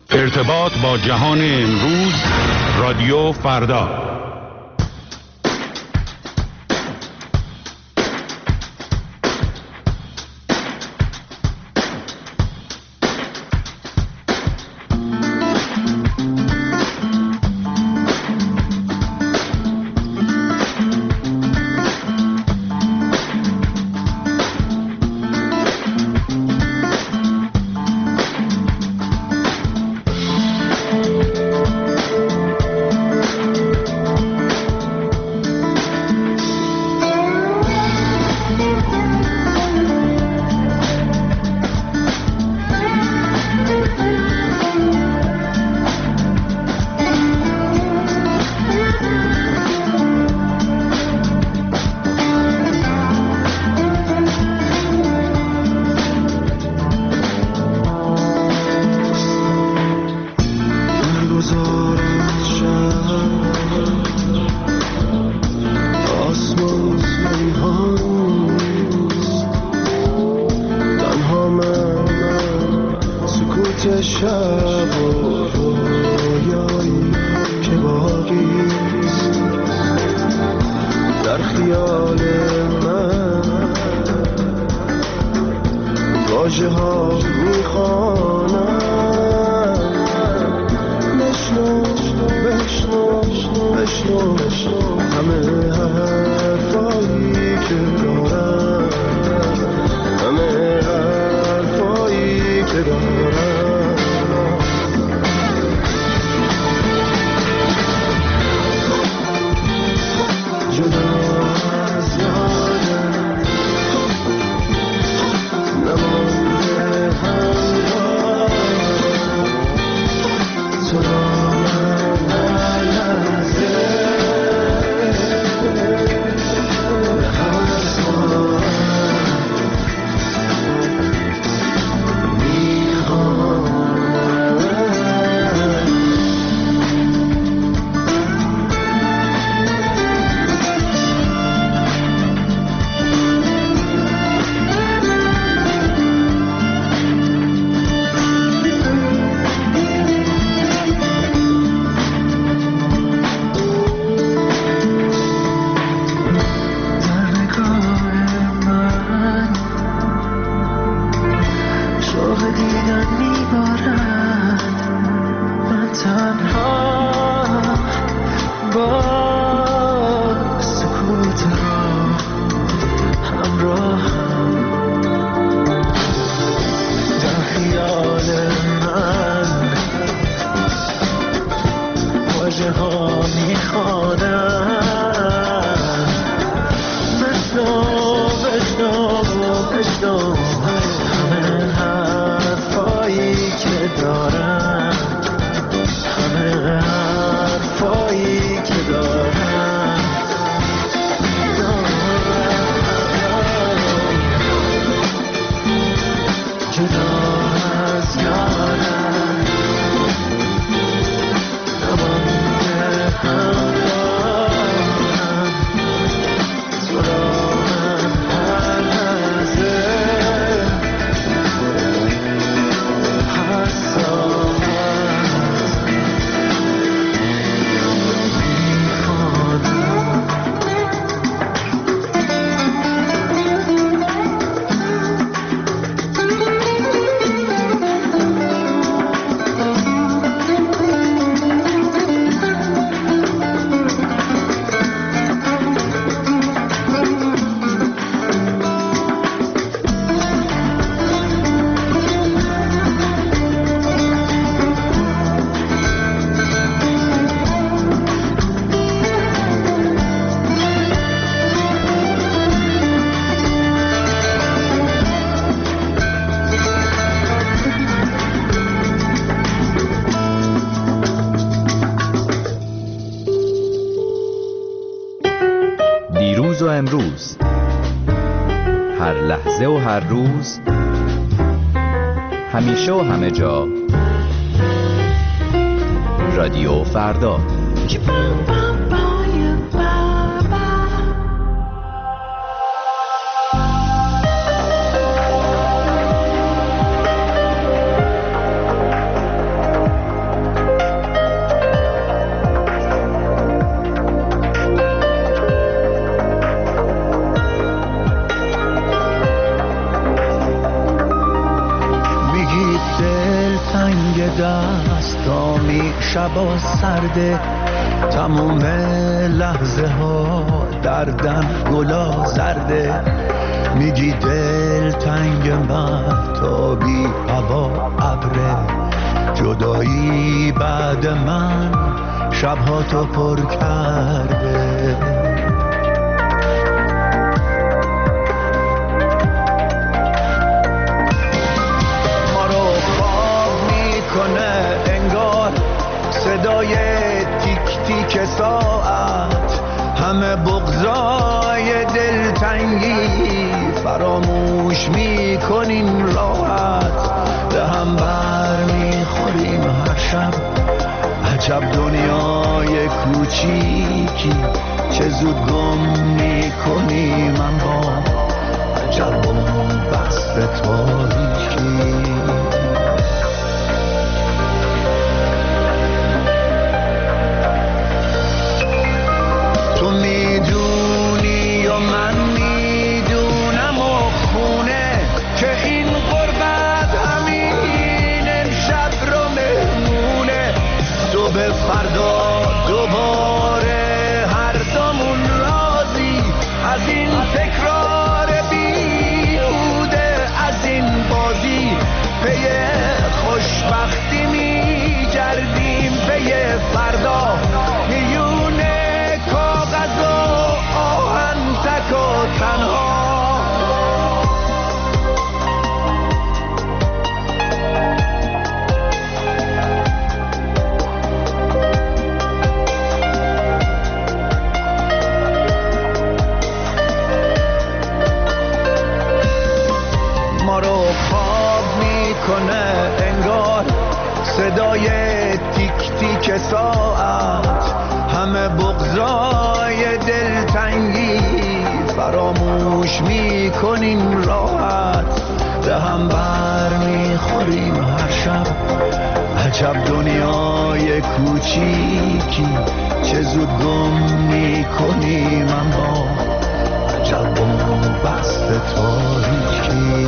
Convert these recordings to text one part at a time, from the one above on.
ارتباط با جهان امروز، رادیو فردا. امروز، هر لحظه و هر روز، همیشه و همه جا، رادیو فردا. دل تنگ دستامی شبا سرده، تموم لحظه ها دردن گلا زرده. میگی دل تنگ مهتابی هوا ابره، جدایی بعد من شبها تو پر کرده. ما رو خواب میکنه انگار صدای تیک تیک ساعت، همه بغضای دلتنگی فراموش میکنیم راحت. به هم بر میخوریم هر شب، عجب دنیای کوچیکی، چه زود گم میکنیم اما عجب اون بست تاریکی. تو میدونی و من میدونم و خونه که این غربت همین امشب رو مهمونه. صبح فردا دوباره هر دومون راضی از این تکرار بیهوده، از این بازی پی خوشبختی میگردیم، پی فردا میون کاغذ و آهن تک و تنها. ما رو خواب میکنه انگار صدای تیک تیک ساعت، همه بغضای دلتنگی فراموش میکنیم راحت. به هم بر میخوریم هر شب، عجب دنیای کوچیکی، چه زود گم میکنیم اما عجب اون بست تاریکی.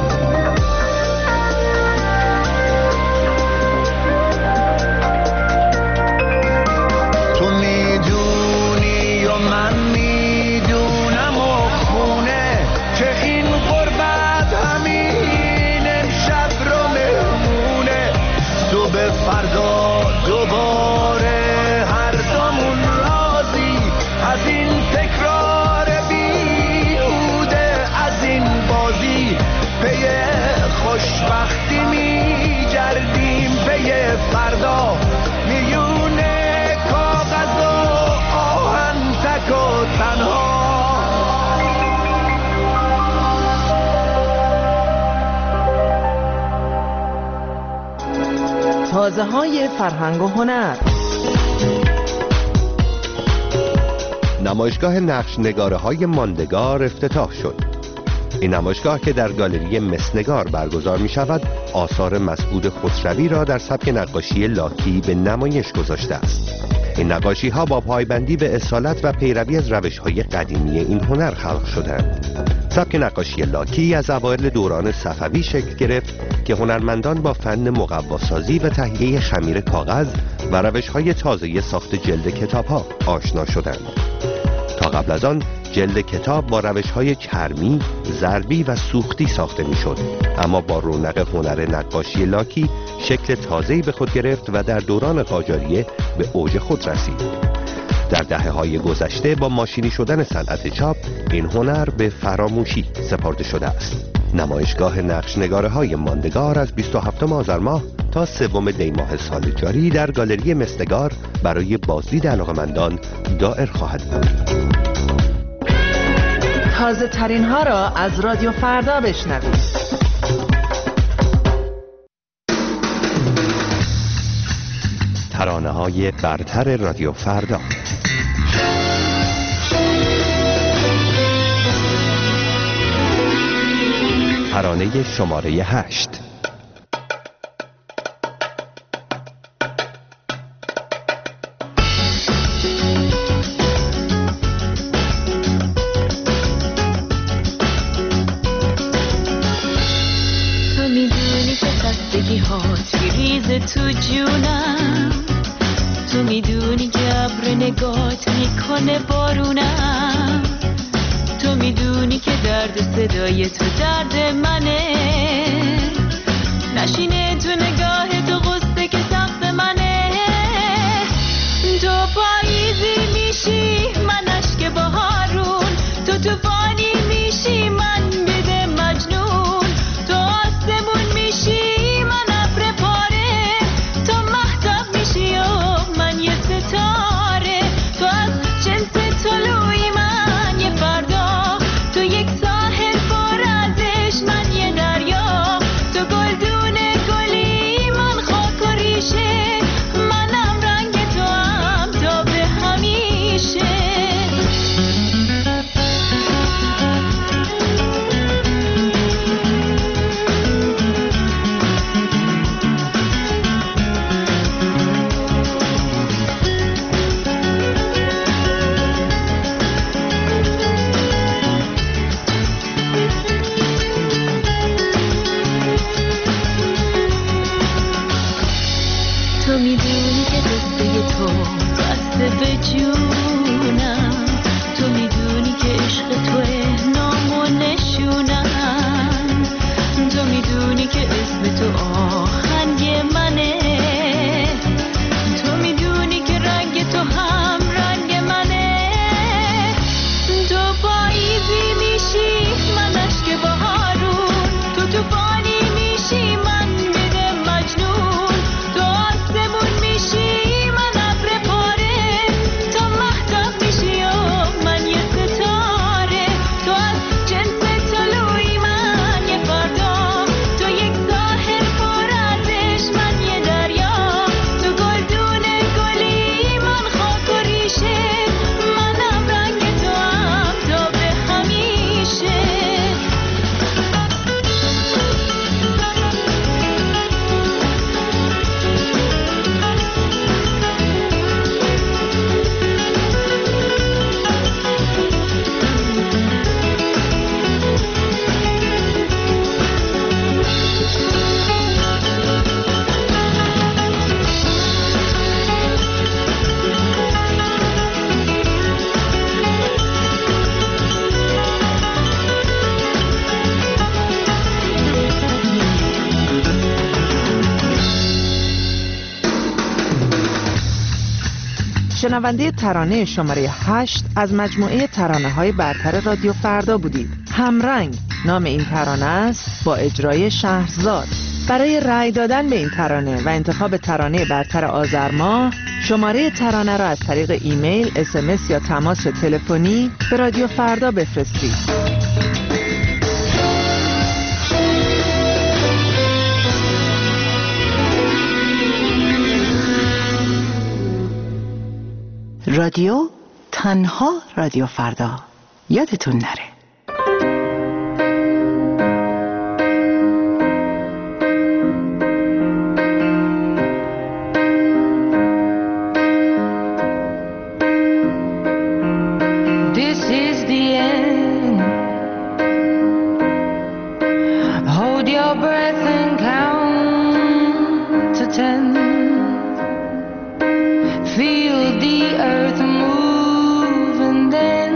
تو میدونی و من میدونم و خونه که این غربت همین امشب رو مهمونه. صبح فردا دوباره هر دومون راضی از این تکرار بیهوده، از این بازی پی خوشبختی میگردیم، پی فردا میون کاغذ و آهن تک و تنها. تازه های فرهنگ و هنر. نمایشگاه نقش نگاره های ماندگار افتتاح شد. این نمایشگاه که در گالری مسنگار برگزار می شود، آثار مسعود خسروی را در سبک نقاشی لاکی به نمایش گذاشته است. این نقاشی ها با پایبندی به اصالت و پیروی از روش های قدیمی این هنر خلق شدند. سبک نقاشی لاکی از اوایل دوران صفوی شکل گرفت که هنرمندان با فن مقواسازی و تهیه خمیر کاغذ و روش‌های تازه ساخت جلد کتاب‌ها آشنا شدند. تا قبل از آن جلد کتاب با روش‌های چرمی، ضربی و سوختی ساخته می‌شد، اما با رونق هنر نقاشی لاکی شکل تازه‌ای به خود گرفت و در دوران قاجاریه به اوج خود رسید. در دهه‌های گذشته با ماشینی شدن صنعت چاپ این هنر به فراموشی سپرده شده است. نمایشگاه نقش نگاره های ماندگار از 27 آذر ماه تا 3 دی ماه سال جاری در گالری مسنگار برای بازدید علاقه‌مندان دائر خواهد بود. تازه ترین ها را از رادیو فردا بشنوید. ترانه های برتر رادیو فردا. ترانه شماره 8. تو میدونی که تازگی هات میریزه تو جونم، تو میدونی که ابر نگات میکنه بارونم، تو میدونی که درد صدای تو درد منه، نشینه تو نگاه تو غصه که سقف منه، تو پاییزی میشی من اشک بهارون، تو طوفانی میشی من بده مجنون، تو آسمون میشی من ابر پاره، تو مهتاب میشی و من یه ستاره، تو از جنس طلوعی من یه فردا، تو یک ساحل پر ازش من یه دریا، تو گلدون گلی من خاک و ریشه، منم رنگ تو هم تا به همیشه. تو میدونی که قصه تو بسته به جونم، تو میدونی که عشق توه نام و نشونم، تو میدونی که اسم تو آهنگ منه، تو میدونی که رنگ تو هم رنگ منه، تو پاییزی میشی من اشک بهارون، تو طوفانی میشی من بده مجنون، تو آسمون میشی من ابر پاره، تو مهتاب میشی و من یه ستاره، تو از جنس طلوعی من یه فردا، تو یک ساحل پر ازش من یه دریا، تو گلدون گلی من خاک و ریشه، منم رنگ تو هم تا به همیشه. شنونده ترانه شماره 8 از مجموعه ترانه‌های برتر رادیو فردا بودید. همرنگ نام این ترانه است با اجرای شهرزاد. برای رأی دادن به این ترانه و انتخاب ترانه برتر آذر ماه، شماره ترانه را از طریق ایمیل، SMS یا تماس تلفنی به رادیو فردا بفرستید. رادیو تنها رادیو فردا، یادتون نره. This is the end. Hold your breath and count to 10. Feel the earth move and then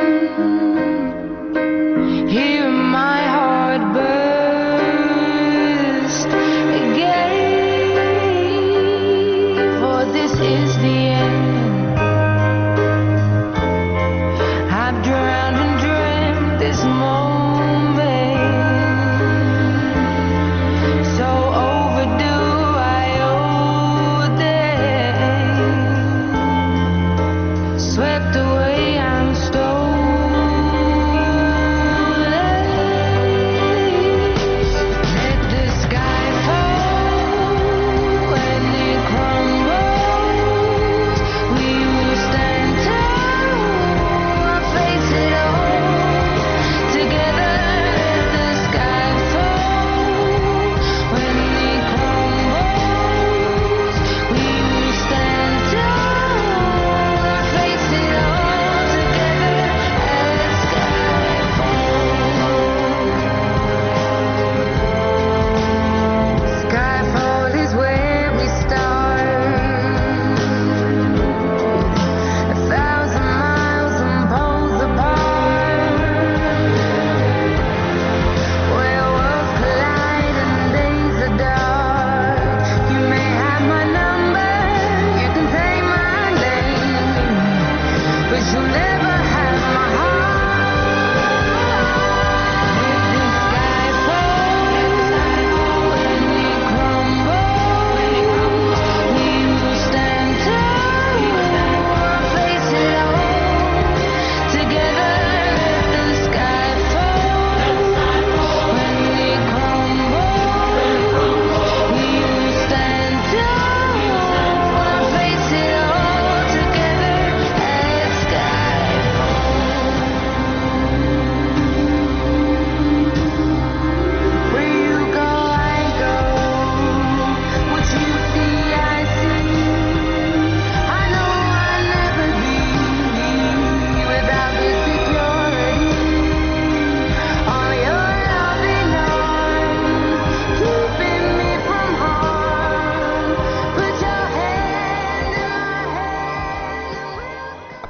hear my heart burst again. For this is the end. I've drowned and dreamt this moment, so overdue I owe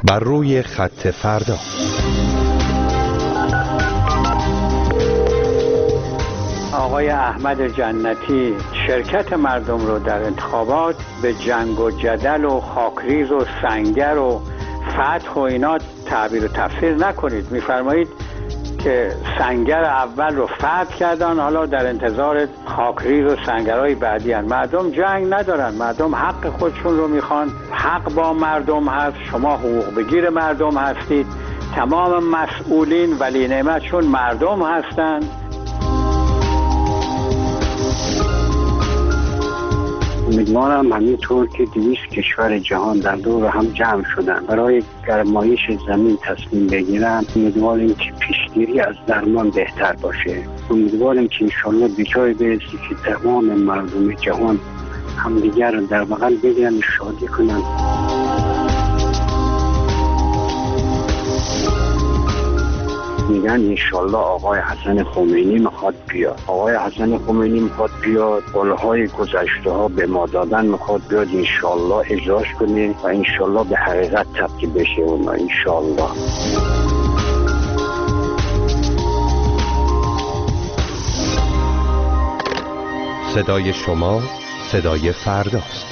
بر روی خط فردا. آقای احمد جنتی شرکت مردم رو در انتخابات به جنگ و جدل و خاکریز و سنگر و فتح و اینا تعبیر و تفسیر نکنید. میفرمایید که سنگر اول رو فتح کردن، حالا در انتظار خاکریز و سنگرهای بعدی هن. مردم جنگ ندارن، مردم حق خودشون رو میخوان، حق با مردم هست، شما حقوق بگیر مردم هستید، تمام مسئولین ولی نعمتشون مردم هستند. امیدوارم همینطور که 200 کشور جهان در دور هم جمع شدن برای گرمایش زمین تصمیم بگیرن، امیدواریم که پیشگیری از درمان بهتر باشه. امیدواریم که انشالله به جای برسی که تمام مردم جهان همدیگر رو در بغل بگیرن و شادی کنن. میگن انشالله آقای حسن خمینی میخواد بیاد. آقای حسن خمینی میخواد بیاد، قولهای گذشته ها به ما دادن میخواد بیاد، انشالله اجراش کنه و انشالله به حقیقت تبدیل بشه اونا انشالله. صدای شما صدای فرداست.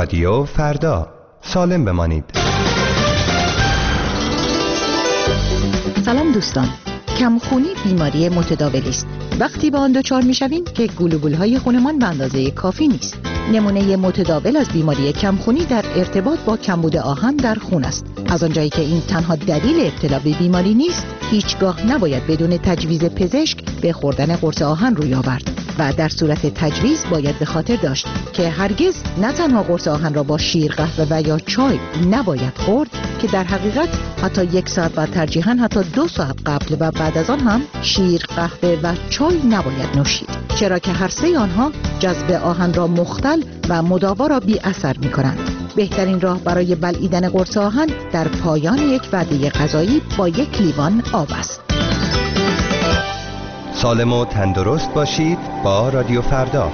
رادیو فردا، سالم بمانید. سلام دوستان، کمخونی بیماری متداولی است. وقتی به آن دچار می‌شویم که گلوبول‌های خونمان به اندازه کافی نیست. نمونه متداول از بیماری کمخونی در ارتباط با کمبود آهن در خون است. از آنجایی که این تنها دلیل ابتلا به بیماری نیست، هیچگاه نباید بدون تجویز پزشک به خوردن قرص آهن روی آورد و در صورت تجویز باید به خاطر داشت که هرگز نه تنها قرص آهن را با شیر، قهوه و یا چای نباید خورد، که در حقیقت حتی 1 ساعت و ترجیحاً حتی 2 ساعت قبل و بعد از آن هم شیر، قهوه و چای نباید نوشید، چرا که هر سه آنها جذب آهن را مختل و مداوا را بی اثر می کنند. بهترین راه برای بلعیدن قرص آهن در پایان یک وعده غذایی با 1 لیوان آب است. سالم و تندرست باشید با رادیو فردا.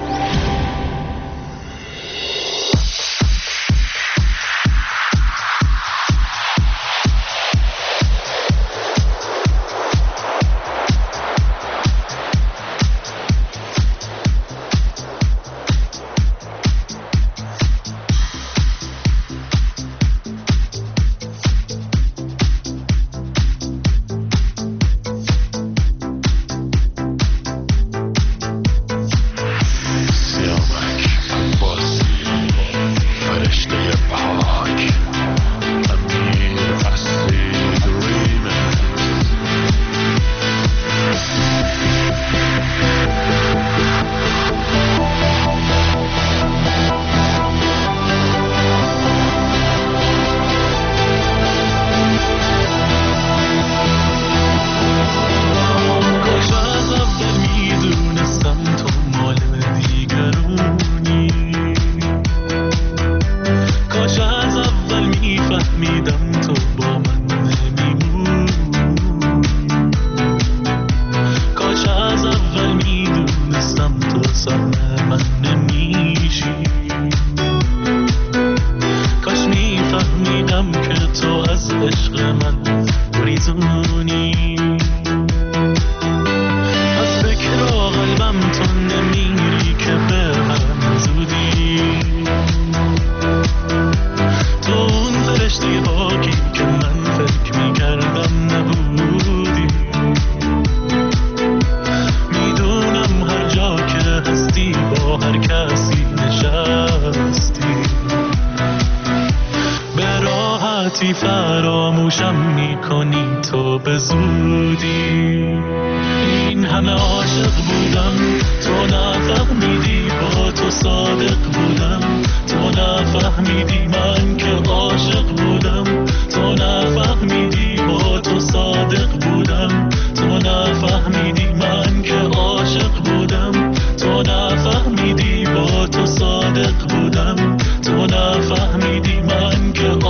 فراموشم میکنی تو به زودی. این همه عاشق بودم تو نفهمیدی، با تو صادق بودم تو نفهمیدی، من که عاشق بودم تو نفهمیدی، با تو صادق بودم تو نفهمیدی، من که عاشق بودم تو نفهمیدی، با تو صادق بودم تو نفهمیدی، من که